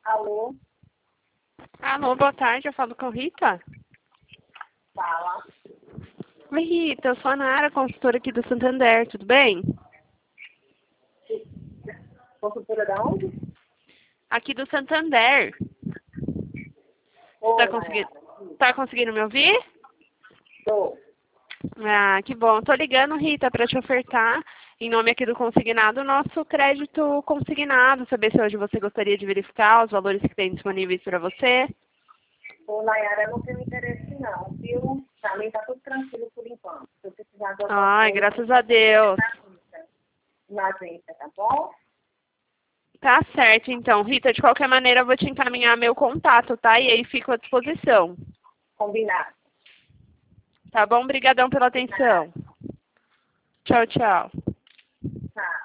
Alô? Alô, boa tarde, eu falo com Rita. Fala. Oi, Rita, eu sou a Nara, consultora aqui do Santander, tudo bem? Consultora da onde? Aqui do Santander. Oi, Tá conseguindo me ouvir? Tô. Ah, que bom. Tô ligando, Rita, para te ofertar, em nome aqui do consignado, o nosso crédito consignado. Saber se hoje você gostaria de verificar os valores que tem disponíveis para você. Ô, Nayara, eu não tenho interesse não, viu? Pra mim tá tudo tranquilo por enquanto. Se eu precisar de alguma Ai, coisa, graças a Deus. na agência, tá bom? Tá certo, então. Rita, de qualquer maneira, eu vou te encaminhar meu contato, tá? E aí fico à disposição. Combinado. Tá bom? Obrigadão pela atenção. Tchau, tchau. Tá.